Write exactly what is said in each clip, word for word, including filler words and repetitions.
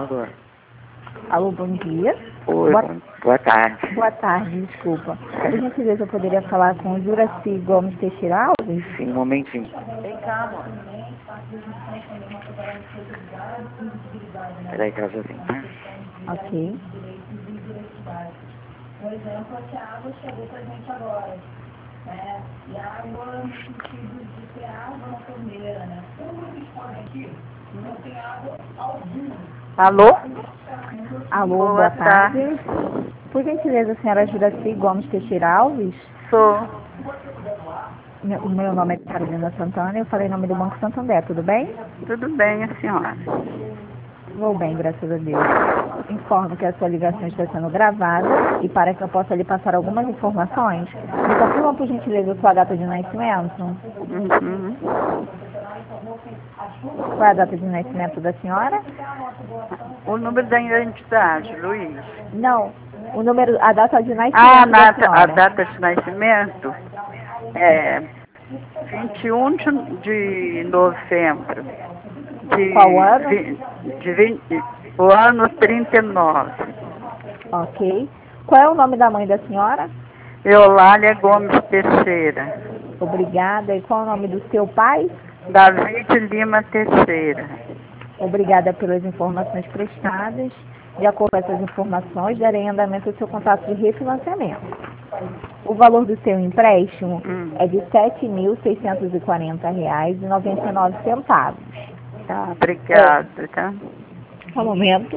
Alô. Alô, bom dia. Oi, boa... boa tarde. Boa tarde, desculpa. Por gentileza, eu poderia falar com o Juraci Gomes Teixeira Alves? Sim, um momentinho. Vem cá, amor. Peraí que ela já vem, tá? Ok. Por exemplo, que a água chegou pra gente agora, né? E a água no sentido de ter água na torneira, né? Como a gente pode aqui, não tem água alguma. Alô? Alô, boa, Boa tarde. tarde. Por gentileza, a senhora Juraci Gomes Teixeira Alves? Sou. Meu, o meu nome é Carolina Santana, eu falei em nome do Banco Santander, tudo bem? Tudo bem, a senhora? Vou bem, graças a Deus. Informo que a sua ligação está sendo gravada e para que eu possa lhe passar algumas informações, me confirma por gentileza sua data de nascimento? Uhum. Qual é a data de nascimento da senhora? O número da identidade, Luiz. Não, o número, a data de nascimento Ah, a da data, a senhora. data de nascimento é vinte e um de, de novembro. De, Qual ano? vi- de vinte, o ano trinta e nove. Ok. Qual é o nome da mãe da senhora? Eulália Gomes Teixeira. Obrigada. E qual é o nome do seu pai? David Lima Teixeira. Obrigada pelas informações prestadas. De acordo com essas informações, darei andamento ao seu contrato de refinanciamento. O valor do seu empréstimo Hum. é de sete mil seiscentos e quarenta reais e noventa e nove centavos. Tá, obrigada, tá? Só um momento.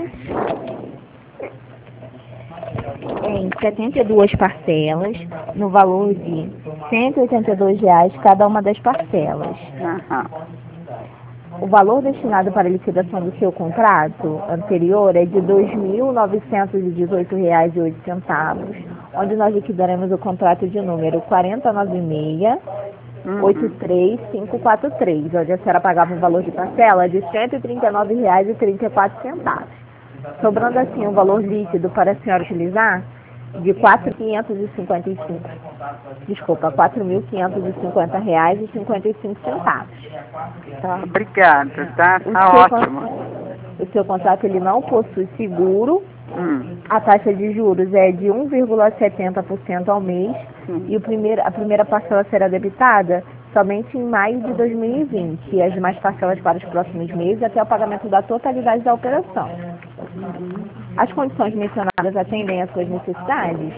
Em setenta e duas parcelas, no valor de cento e oitenta e dois reais cada uma das parcelas. Aham. O valor destinado para a liquidação do seu contrato anterior é de dois mil novecentos e dezoito reais e oito centavos, onde nós liquidaremos o contrato de número quatro nove seis, oito três cinco quatro três, onde a senhora pagava um valor de parcela de cento e trinta e nove reais e trinta e quatro centavos. Sobrando assim um valor líquido para a senhora utilizar de quatro mil quinhentos e cinquenta e cinco, desculpa, quatro mil quinhentos e cinquenta reais e cinquenta e cinco centavos. Tá, obrigada, tá? O Tá seu, ótimo. con- o seu contrato ele não possui seguro. Hum. A taxa de juros é de um vírgula setenta por cento ao mês Sim. e o primeiro, a primeira parcela será debitada somente em maio de dois mil e vinte e as demais parcelas para os próximos meses até o pagamento da totalidade da operação. As condições mencionadas atendem às suas necessidades?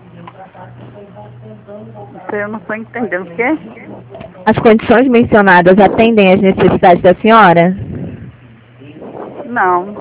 Eu não estou entendendo o quê? As condições mencionadas atendem às necessidades da senhora? Não.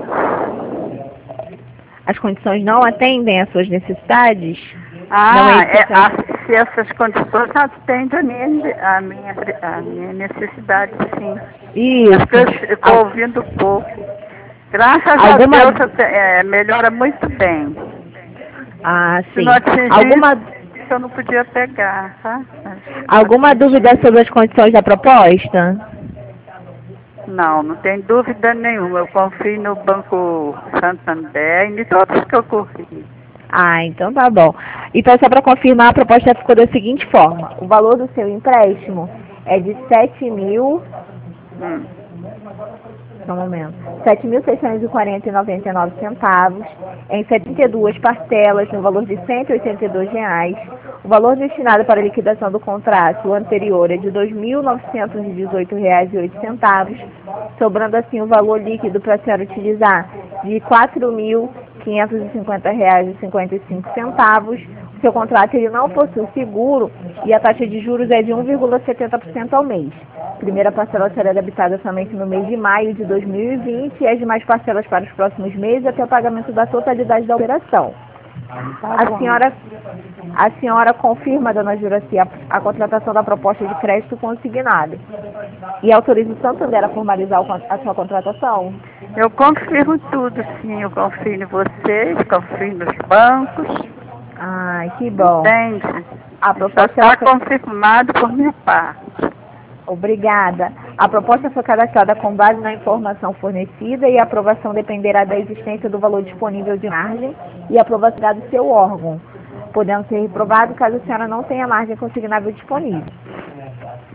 As condições não atendem às suas necessidades? Ah, Não é é, isso que eu- a- se essas condições atendem a minha, a minha, a minha necessidade, sim. Isso. Porque eu estou ouvindo pouco. Graças Alguma- a Deus, eu te- é, melhora muito bem. Ah, Se sim. não atingir, Alguma, isso eu não podia pegar, tá? alguma dúvida sobre as condições da proposta? Não, não tem dúvida nenhuma. Eu confio no Banco Santander e em todos que eu confio. Ah, então tá bom. Então, só para confirmar, a proposta ficou da seguinte forma. O valor do seu empréstimo é de sete mil... Hum. Só um momento. sete mil seiscentos e quarenta reais e noventa e nove centavos, em setenta e duas parcelas, no valor de cento e oitenta e dois reais. O valor destinado para a liquidação do contrato anterior é de dois mil novecentos e dezoito reais e oito centavos, sobrando assim o valor líquido para a senhora utilizar de quatro mil quinhentos e cinquenta reais e cinquenta e cinco centavos. O seu contrato ele não possui seguro e a taxa de juros é de um vírgula setenta por cento ao mês. A primeira parcela será debitada somente no mês de maio de dois mil e vinte e as demais parcelas para os próximos meses até o pagamento da totalidade da operação. A senhora, a senhora confirma, dona Juraci, a, a contratação da proposta de crédito consignado e autoriza o Santander a formalizar o con- a sua contratação? Eu confirmo tudo, sim. Eu confio em vocês, confio nos bancos. Ai, que bom. Entende? A Já proposta está ela foi... confirmado por minha parte. Obrigada. A proposta foi cadastrada com base na informação fornecida e a aprovação dependerá da existência do valor disponível de margem e aprovação do seu órgão, podendo ser reprovado caso a senhora não tenha margem consignável disponível.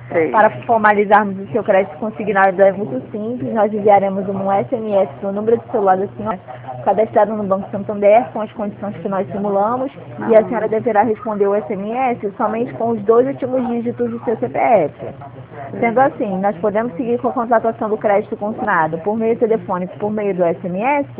Sei. Para formalizarmos o seu crédito consignado é muito simples, nós enviaremos um S M S para o número de celular da senhora, cadastrado no Banco Santander, com as condições que nós simulamos, e a senhora deverá responder o S M S somente com os dois últimos dígitos do seu C P F. Sendo assim, nós podemos seguir com a contratação do crédito consignado por meio telefônico, por meio do S M S?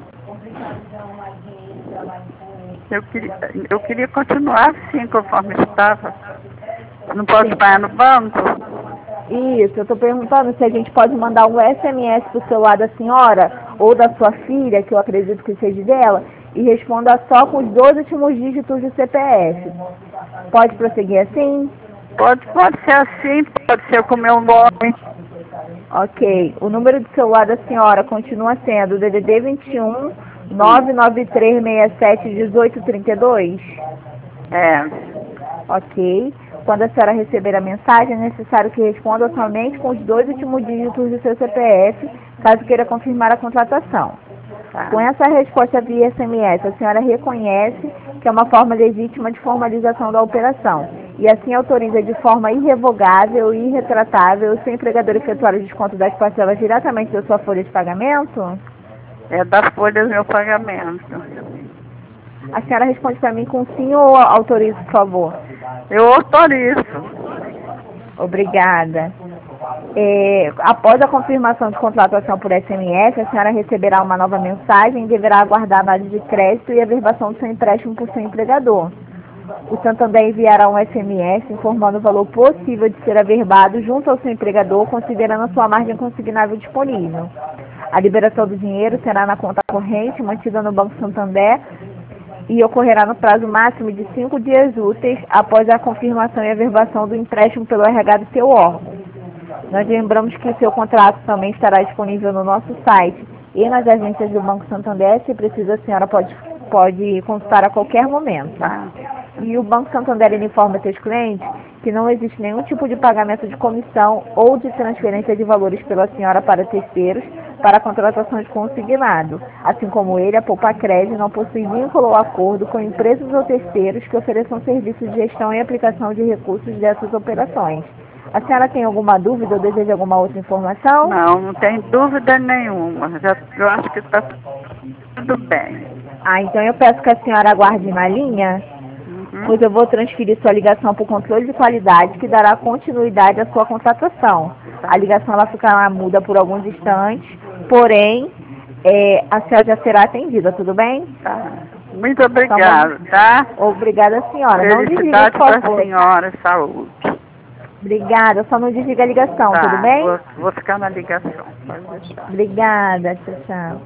Eu queria, eu queria continuar assim, conforme estava. Não posso pagar no banco? Isso, eu estou perguntando se a gente pode mandar um S M S para o celular da senhora ou da sua filha, que eu acredito que seja dela, e responda só com os dois últimos dígitos do C P F. Pode prosseguir assim? Pode, pode ser assim, pode ser com o meu nome. Ok. O número de celular da senhora continua sendo o D D D vinte e um, nove nove três seis sete, um oito três dois? É. Ok. Quando a senhora receber a mensagem, é necessário que responda somente com os dois últimos dígitos do seu C P F, caso queira confirmar a contratação. Tá. Com essa resposta via S M S, a senhora reconhece que é uma forma legítima de formalização da operação e assim autoriza de forma irrevogável e irretratável o seu empregador efetuar o desconto das parcelas diretamente da sua folha de pagamento? É da folha do meu pagamento. A senhora responde para mim com sim ou autorizo, por favor? Eu autorizo. Obrigada. É, após a confirmação de contratação por S M S, a senhora receberá uma nova mensagem e deverá aguardar a análise de crédito e a verbação do seu empréstimo por seu empregador. O Santander enviará um S M S informando o valor possível de ser averbado junto ao seu empregador, considerando a sua margem consignável disponível. A liberação do dinheiro será na conta corrente, mantida no Banco Santander, e ocorrerá no prazo máximo de cinco dias úteis após a confirmação e averbação do empréstimo pelo R H do seu órgão. Nós lembramos que o seu contrato também estará disponível no nosso site e nas agências do Banco Santander. Se precisa, a senhora pode, pode consultar a qualquer momento. Tá. E o Banco Santander ele informa seus clientes que não existe nenhum tipo de pagamento de comissão ou de transferência de valores pela senhora para terceiros para a contratação de consignado. Assim como ele, a Poupacred não possui vínculo ou acordo com empresas ou terceiros que ofereçam serviços de gestão e aplicação de recursos dessas operações. A senhora tem alguma dúvida ou deseja alguma outra informação? Não, não tem dúvida nenhuma. Já, eu acho que está tudo bem. Ah, então eu peço que a senhora aguarde na linha, Uhum. pois eu vou transferir sua ligação para o controle de qualidade, que dará continuidade à sua contratação. A ligação ela ficará muda por alguns instantes, porém, é, a senhora já será atendida, tudo bem? Tá. Muito obrigada, tá? Obrigada, senhora. Não desliga, Felicidade por para a favor. senhora, saúde. Obrigada, só não desliga a ligação, Tá, tudo bem? Vou, vou ficar na ligação. Pode deixar. Obrigada, tchau, tchau.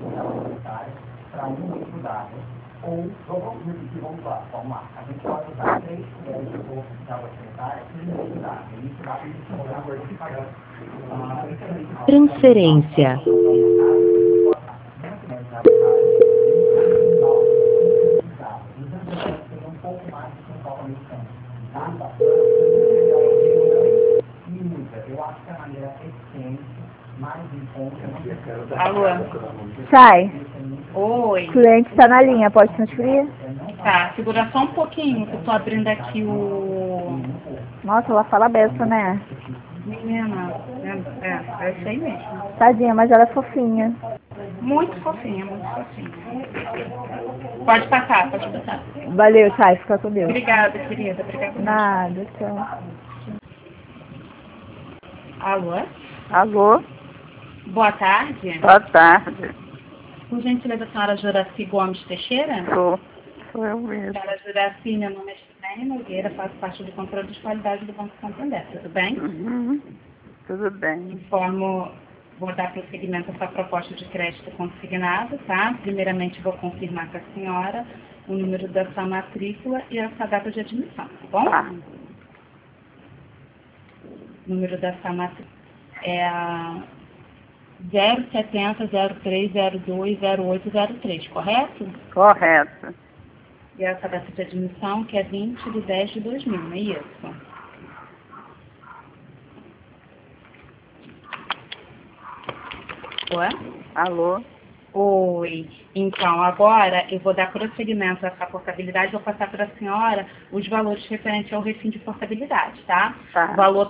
Transferência. Alô? Sai. Oi. O cliente está na linha, pode transferir? Tá, segura só um pouquinho que eu tô abrindo aqui o... Nossa, ela fala beça, né? Menina, é, é, é isso aí mesmo. Tadinha, mas ela é fofinha. Muito fofinha, muito fofinha. Pode passar, pode passar. Valeu, Sai, fica com Deus. Obrigada, querida, obrigada. Nada, tchau. Alô? Alô? Boa tarde. Boa tarde. Por gentileza, a senhora Juraci Gomes Teixeira? Sou. Sou eu mesmo. Senhora Juraci, meu nome é Gisele Nogueira, faço parte do controle de qualidade do Banco Santander, tudo bem? Uhum. Tudo bem. Informo, vou dar prosseguimento a sua proposta de crédito consignado, tá? Primeiramente, vou confirmar com a senhora o número da sua matrícula e a sua data de admissão, tá bom? Tá. O número da sua matrícula é a zero setenta, zero três, zero dois, zero oito, zero três, correto? Correto. E essa data de admissão que é vinte de dez de dois mil, não é isso? Oi? Alô? Oi. Então, agora eu vou dar prosseguimento a essa portabilidade, vou passar para a senhora os valores referentes ao refim de portabilidade, tá? Tá. O valor to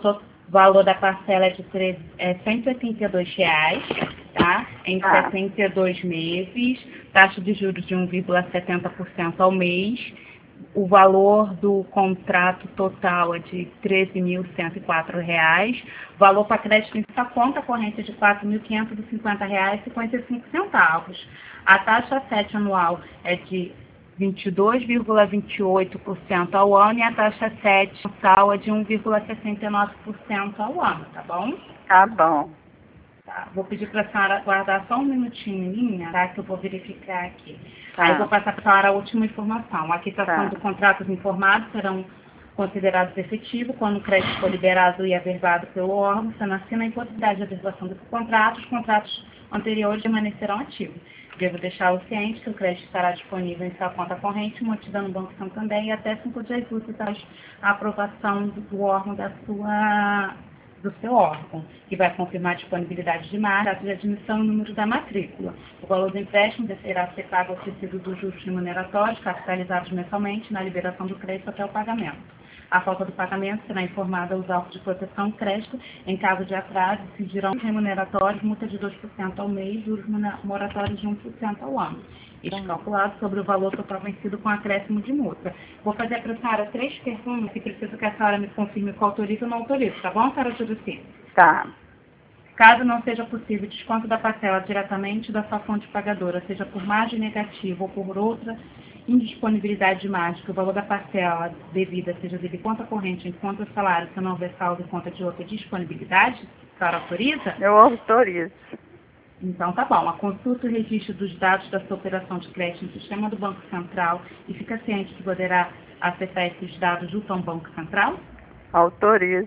O valor da parcela é de treze, é cento e oitenta e dois reais, tá? Em Ah. setenta e dois meses, taxa de juros de um vírgula setenta por cento ao mês. O valor do contrato total é de treze mil cento e quatro reais. O valor para crédito em sua conta corrente é de quatro mil quinhentos e cinquenta reais e cinquenta e cinco centavos. A taxa sete anual é de vinte e dois vírgula vinte e oito por cento ao ano e a taxa sete mensal é de um vírgula sessenta e nove por cento ao ano, tá bom? Tá bom. Tá. Vou pedir para a senhora guardar só um minutinho em linha, tá? Que eu vou verificar aqui. Tá. Aí vou passar para a senhora a última informação. A quitação Tá. dos contratos informados serão considerados efetivos quando o crédito for liberado e averbado pelo órgão, sendo assim na impossibilidade de averbação do contrato, os contratos anteriores permanecerão ativos. Devo deixá-lo ciente que o crédito estará disponível em sua conta corrente, mantida no Banco Santander, e até cinco dias úteis após a aprovação do órgão da sua, do seu órgão, que vai confirmar a disponibilidade de marca, data de admissão e o número da matrícula. O valor do empréstimo deverá ser pago ao tecido dos juros remuneratórios, capitalizados mensalmente, na liberação do crédito até o pagamento. A falta do pagamento será informada aos órgãos de proteção e crédito. Em caso de atraso, incidirão remuneratórios, multa de dois por cento ao mês, juros moratórios de um por cento ao ano. Isso calculado sobre o valor total vencido com acréscimo de multa. Vou fazer para a senhora três perguntas e preciso que a senhora me confirme qual autoriza ou não autoriza, tá bom, senhora Judicília? Tá. Caso não seja possível desconto da parcela diretamente da sua fonte pagadora, seja por margem negativa ou por outra indisponibilidade de margem, que o valor da parcela devida seja de conta corrente em conta salário, se não houver saldo em conta de outra disponibilidade, a senhora autoriza? Eu autorizo. Então tá bom. A consulta e registro dos dados da sua operação de crédito no sistema do Banco Central e fica ciente que poderá acessar esses dados junto ao Banco Central? Autorizo.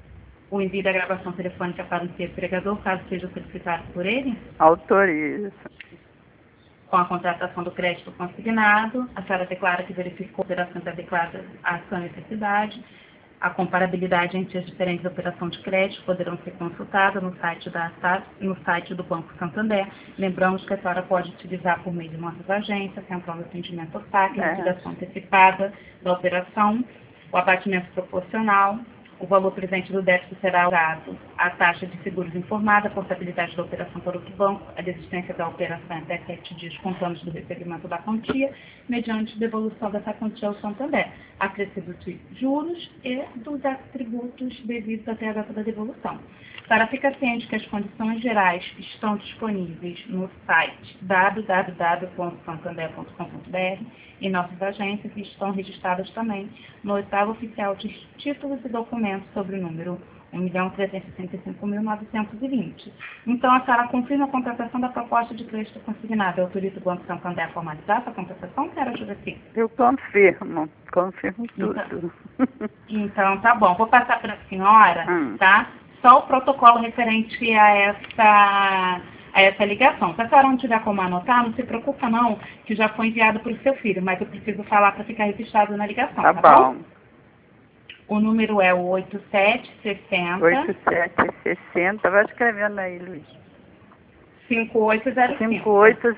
O envio da gravação telefônica para o seu empregador, caso seja solicitado por ele? Autorizo. Com a contratação do crédito consignado, a senhora declara que verificou a operação adequada à sua necessidade. A comparabilidade entre as diferentes operações de crédito poderão ser consultadas no site, da, no site do Banco Santander. Lembramos que a senhora pode utilizar por meio de nossas agências, central de atendimento ao saque, a liquidação antecipada da operação, o abatimento proporcional. O valor presente do débito será usado a taxa de seguros informada, a portabilidade da operação para outro banco, a desistência da operação até sete dias contando do recebimento da quantia, mediante devolução dessa quantia ao Santander, acrescido de juros e dos atributos devidos até a data da devolução. Para ficar ciente que as condições gerais estão disponíveis no site w w w ponto santander ponto com ponto b r e nossas agências estão registradas também no oitavo oficial de títulos e documentos sobre o número um milhão trezentos e sessenta e cinco mil novecentos e vinte. Então, a senhora confirma a contratação da proposta de crédito consignado. Autoriza o Banco Santander a formalizar essa contratação, senhora Juraci? Eu confirmo. Confirmo tudo. Então, então tá bom. Vou passar para a senhora, Hum. tá? Só o protocolo referente a essa, a essa ligação. Se a senhora não tiver como anotar, não se preocupa não, que já foi enviado para o seu filho, mas eu preciso falar para ficar registrado na ligação, Tá, tá bom. bom? O número é o oito sete seis zero oito sete seis zero. Vai escrevendo aí, Luiz. cinco oito zero cinco. cinco oito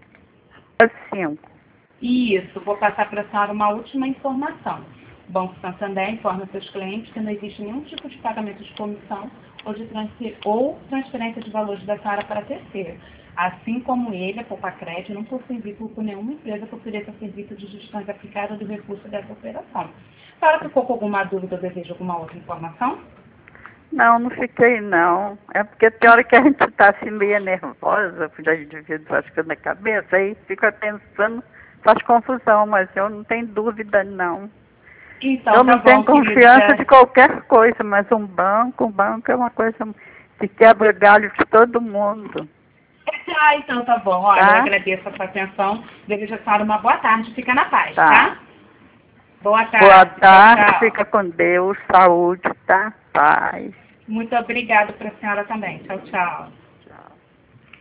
zero cinco. Isso, vou passar para a senhora uma última informação. O Banco Santander informa seus clientes que não existe nenhum tipo de pagamento de comissão ou, de transfer... ou transferência de valores da senhora para terceiro. Assim como ele, a Poupacred, não possui vínculo com nenhuma empresa que ofereça serviço de gestão aplicada do recurso dessa operação. A senhora ficou com alguma dúvida ou deseja alguma outra informação? Não, não fiquei não. É porque tem hora que a gente está assim meio nervosa, já devido às coisas na cabeça, aí fica pensando, faz confusão, mas eu não tenho dúvida não. Então, eu não tá tenho bom, confiança querida. de qualquer coisa, mas um banco, um banco é uma coisa que quebra galho de todo mundo. Ah, então tá bom. Olha, Tá? eu agradeço a sua atenção. Desejo a senhora uma boa tarde. Fica na paz, Tá. tá? Boa tarde. Boa tarde, Tchau, tchau. fica com Deus, saúde, tá? Paz. Muito obrigada para a senhora também. Tchau, tchau.